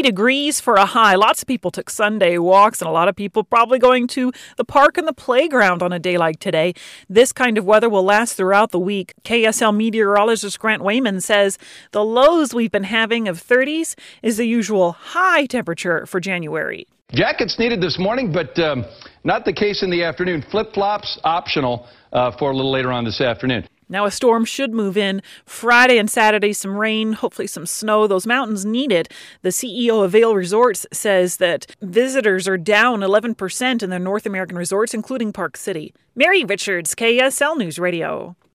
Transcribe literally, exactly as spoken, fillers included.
degrees for a high. Lots of people took Sunday walks, and a lot of people probably going to the park and the playground on a day like today. This kind of weather will last throughout the week. K S L meteorologist Grant Wayman says the lows we've been having of thirties is the usual high temperature for January. Jackets needed this morning, but um, not the case in the afternoon. Flip-flops optional uh, for a little later on this afternoon. Now a storm should move in Friday and Saturday, some rain, hopefully some snow. Those mountains need it. The C E O of Vail Resorts says that visitors are down eleven percent in their North American resorts, including Park City. Mary Richards, K S L News Radio.